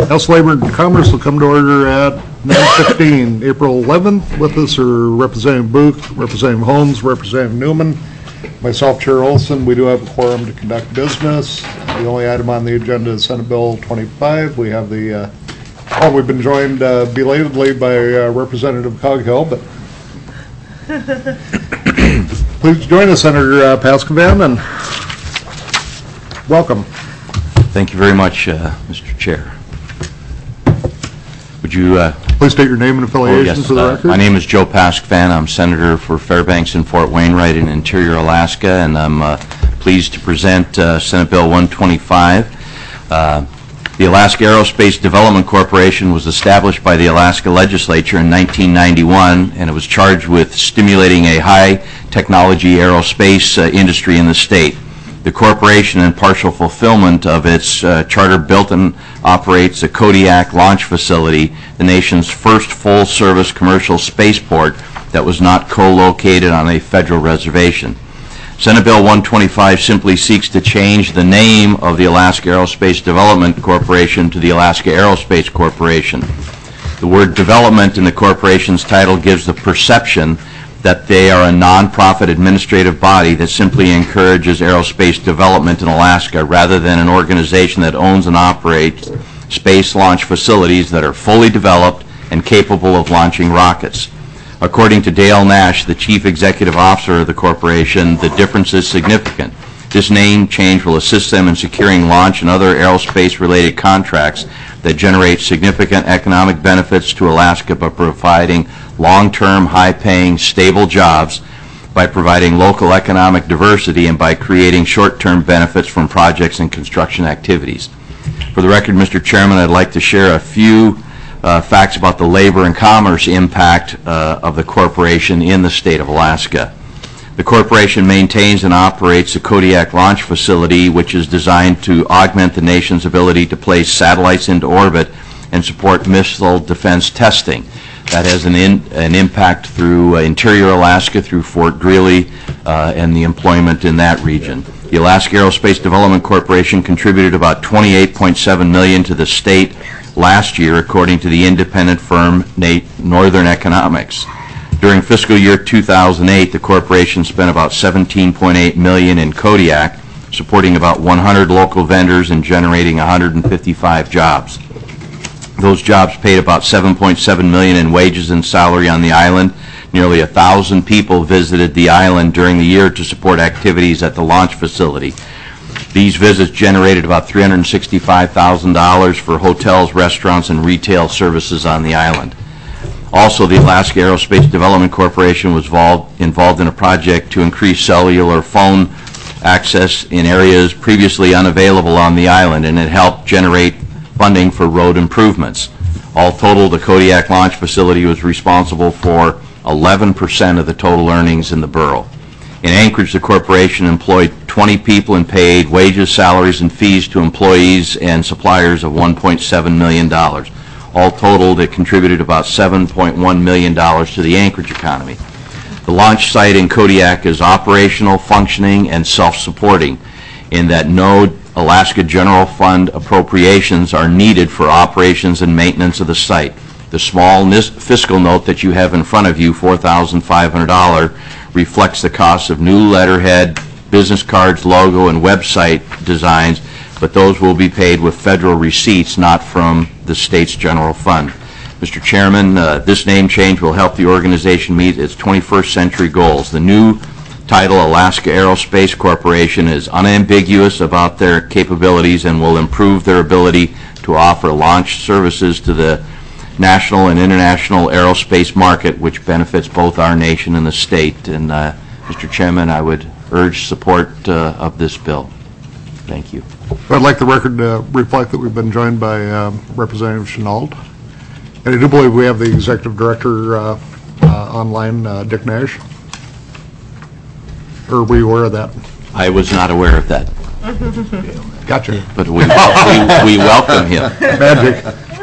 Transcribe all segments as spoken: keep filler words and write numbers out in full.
House Labor and Commerce will come to order at nine fifteen, April eleventh. With us are Representative Booth, Representative Holmes, Representative Newman, myself, Chair Olson. We do have a quorum to conduct business. The only item on the agenda is Senate Bill twenty-five. We have the, uh, oh, we've been joined uh, belatedly by uh, Representative Coghill, but please join us, Senator uh, Paskovan, and welcome. Thank you very much, uh, Mister Chair. Would you uh, please state your name and affiliation oh, yes, for the uh, record? My name is Joe Paskovan. I'm Senator for Fairbanks and Fort Wainwright in Interior Alaska, and I'm uh, pleased to present uh, Senate Bill one twenty-five. Uh, the Alaska Aerospace Development Corporation was established by the Alaska Legislature in nineteen ninety-one, and it was charged with stimulating a high-technology aerospace uh, industry in the state. The corporation, in partial fulfillment of its uh, charter, built and operates a Kodiak launch facility, the nation's first full-service commercial spaceport that was not co-located on a federal reservation. Senate Bill one twenty-five simply seeks to change the name of the Alaska Aerospace Development Corporation to the Alaska Aerospace Corporation. The word development in the corporation's title gives the perception that they are a nonprofit administrative body that simply encourages aerospace development in Alaska rather than an organization that owns and operates space launch facilities that are fully developed and capable of launching rockets. According to Dale Nash, the chief executive officer of the corporation, the difference is significant. This name change will assist them in securing launch and other aerospace-related contracts that generate significant economic benefits to Alaska by providing long-term, high-paying, stable jobs, by providing local economic diversity, and by creating short-term benefits from projects and construction activities. For the record, Mister Chairman, I'd like to share a few uh, facts about the labor and commerce impact uh, of the corporation in the state of Alaska. The corporation maintains and operates the Kodiak launch facility, which is designed to augment the nation's ability to place satellites into orbit and support missile defense testing. That has an, in, an impact through uh, Interior Alaska, through Fort Greely, uh, and the employment in that region. The Alaska Aerospace Development Corporation contributed about twenty-eight point seven million dollars to the state last year, according to the independent firm Northern Economics. During fiscal year two thousand eight, the corporation spent about seventeen point eight million dollars in Kodiak, supporting about one hundred local vendors and generating one hundred fifty-five jobs. Those jobs paid about seven point seven million dollars in wages and salary on the island. Nearly a thousand people visited the island during the year to support activities at the launch facility. These visits generated about three hundred sixty-five thousand dollars for hotels, restaurants, and retail services on the island. Also, the Alaska Aerospace Development Corporation was involved, involved in a project to increase cellular phone access in areas previously unavailable on the island, and it helped generate funding for road improvements. All total, the Kodiak launch facility was responsible for eleven percent of the total earnings in the borough. In Anchorage, the corporation employed twenty people and paid wages, salaries, and fees to employees and suppliers of one point seven million dollars. All totaled, it contributed about seven point one million dollars to the Anchorage economy. The launch site in Kodiak is operational, functioning, and self-supporting in that no Alaska General Fund appropriations are needed for operations and maintenance of the site. The small fiscal note that you have in front of you, four thousand five hundred dollars, reflects the cost of new letterhead, business cards, logo, and website designs, but those will be paid with federal receipts, not from the state's general fund. Mister Chairman, uh, this name change will help the organization meet its twenty-first century goals. The new title, Alaska Aerospace Corporation, is unambiguous about their capabilities and will improve their ability to offer launch services to the national and international aerospace market, which benefits both our nation and the state. And uh, Mister Chairman, I would urge support uh, of this bill. Thank you. I'd like the record to reflect that we've been joined by um, Representative Chenault. And I do believe we have the Executive Director uh, uh, online, uh, Dick Nash. Or were you aware of that? I was not aware of that. Gotcha. But we, we, we welcome him. Magic.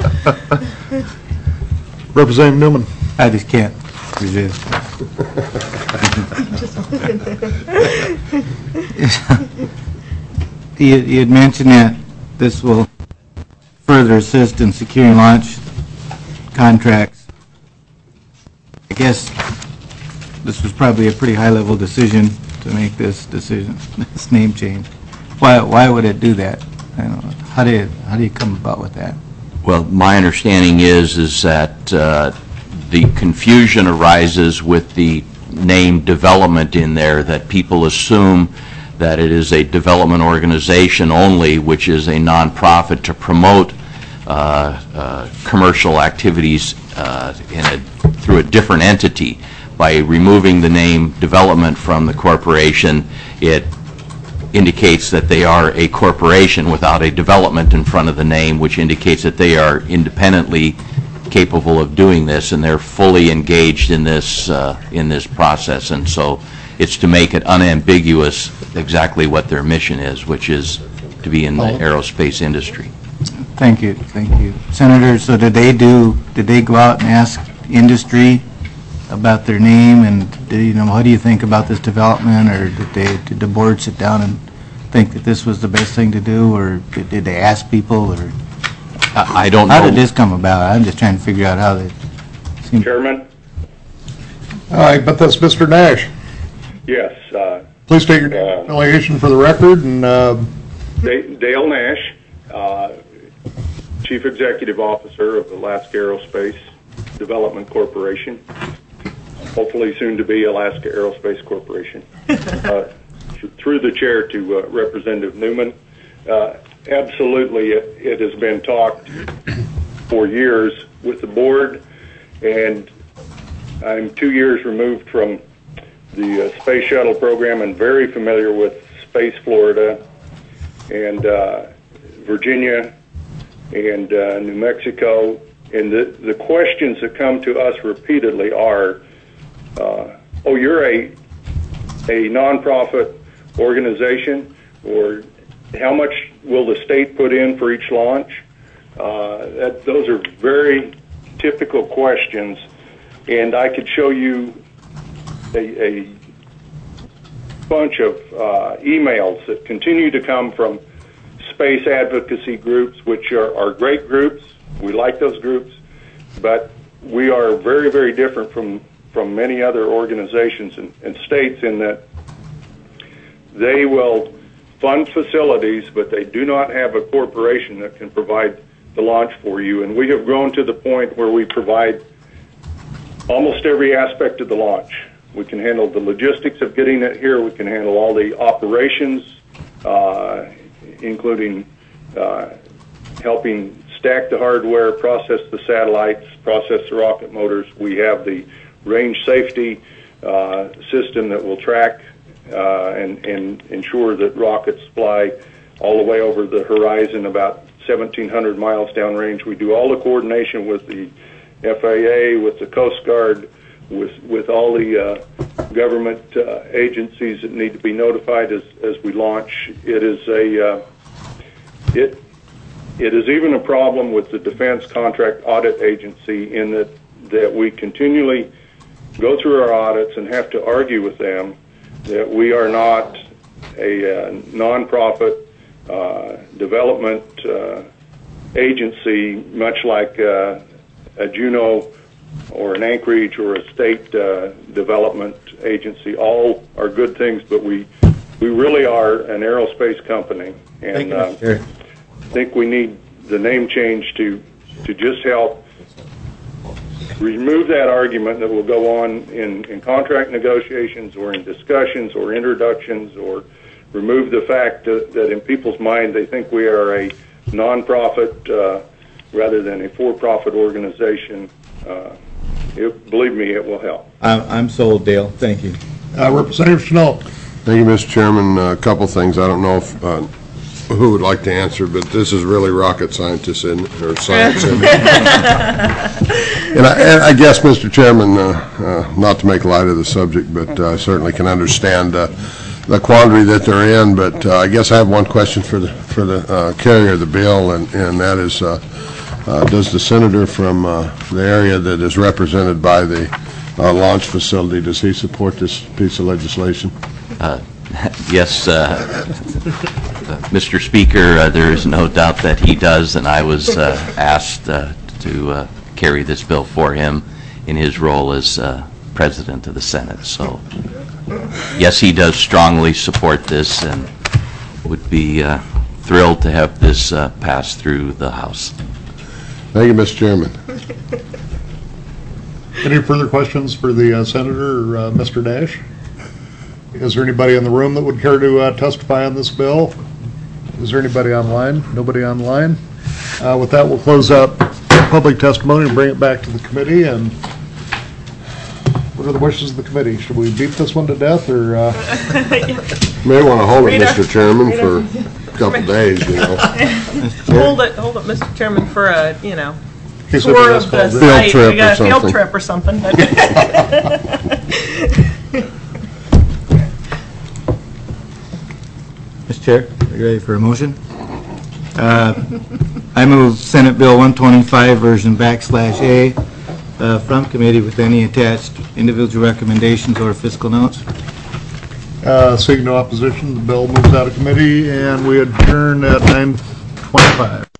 Representative Newman. I just can't resist. you, you had mentioned that this will further further assist in securing launch contracts. I guess this was probably a pretty high-level decision to make this decision, this name change. Why, why would it do that? I don't know. How do you, how do you come about with that? Well, my understanding is, is that uh, the confusion arises with the name development in there, that people assume that it is a development organization only, which is a nonprofit to promote uh, uh, commercial activities uh, in a, through a different entity. By removing the name development from the corporation, it indicates that they are a corporation without a development in front of the name, which indicates that they are independently capable of doing this, and they're fully engaged in this uh, in this process. And so it's to make it unambiguous exactly what their mission is, which is to be in the aerospace industry. Thank you, thank you. Senator, so did they do, did they go out and ask industry about their name, and did, you know, what do you think about this development, or did they, did the board sit down and think that this was the best thing to do, or did, did they ask people, or I, I don't know. How did this come about? I'm just trying to figure out how they seem. Chairman? All right, but that's Mister Nash. Yes. Uh, Please state your Uh, affiliation for the record, and uh, Da- Dale Nash, uh, Chief Executive Officer of Alaska Aerospace Development Corporation, hopefully soon to be Alaska Aerospace Corporation. Uh, through the chair to uh, Representative Newman. Uh, absolutely, it, it has been talked for years with the board, and I'm two years removed from the uh, Space Shuttle program and very familiar with Space Florida and uh, Virginia and uh, New Mexico. And the, the questions that come to us repeatedly are, uh, oh, you're a, a nonprofit organization, or how much will the state put in for each launch? Uh, that, those are very typical questions, and I could show you a, a bunch of uh, emails that continue to come from space advocacy groups, which are, are great groups. We like those groups, but we are very, very different from, from many other organizations and, and states in that they will fund facilities, but they do not have a corporation that can provide the launch for you. And we have grown to the point where we provide almost every aspect of the launch. We can handle the logistics of getting it here. We can handle all the operations, uh, including uh, helping stack the hardware, process the satellites, process the rocket motors. We have the range safety uh, system that will track uh, and, and ensure that rockets fly all the way over the horizon, about seventeen hundred miles downrange. We do all the coordination with the F A A, with the Coast Guard, with with all the uh, government uh, agencies that need to be notified as, as we launch. It is a uh, it it is even a problem with the Defense Contract Audit Agency in that that we continually go through our audits and have to argue with them that we are not a uh, nonprofit uh, development uh, agency, much like uh, a Juneau or an Anchorage or a state uh, development agency. All are good things, but we we really are an aerospace company, and uh, I think we need the name change to to just help remove that argument that will go on in, in contract negotiations or in discussions or introductions, or remove the fact that, that in people's mind they think we are a nonprofit uh, rather than a for-profit organization. Uh, it, believe me, it will help. I'm, I'm sold, Dale. Thank you. uh, Representative Chenault. Thank you, Mister Chairman. A couple things. I don't know if, uh, who would like to answer, but this is really rocket scientists in, or science in. And I, and I guess, Mister Chairman, uh, uh, not to make light of the subject, but I uh, certainly can understand uh, the quandary that they're in. But uh, I guess I have one question for the for the uh, carrier of the bill, and, and that is, uh, uh, does the senator from uh, the area that is represented by the uh, launch facility, does he support this piece of legislation? Uh, yes, uh, Mister Speaker, uh, there is no doubt that he does, and I was uh, asked uh, to uh, carry this bill for him in his role as uh, President of the Senate. So, yes, he does strongly support this and would be uh, thrilled to have this uh, pass through the House. Thank you, Mister Chairman. Any further questions for the uh, Senator or uh, Mister Dash? Is there anybody in the room that would care to uh, testify on this bill? Is there anybody online? Nobody online? Uh, With that, we'll close out public testimony and bring it back to the committee. And what are the wishes of the committee? Should we beat this one to death, or? Uh... May want to hold it, Rita. Mister Chairman, Rita. for a couple days, you know. Hold it, hold it, Mister Chairman, for a, you know, Okay, so tour that's of the called it. Field site. trip We got or a field something. trip or something, but Mister Chair, are you ready for a motion? Uh, I move Senate Bill one twenty-five, version backslash A, uh, from committee with any attached individual recommendations or fiscal notes. Uh, Seeing no opposition, the bill moves out of committee, and we adjourn at nine twenty-five.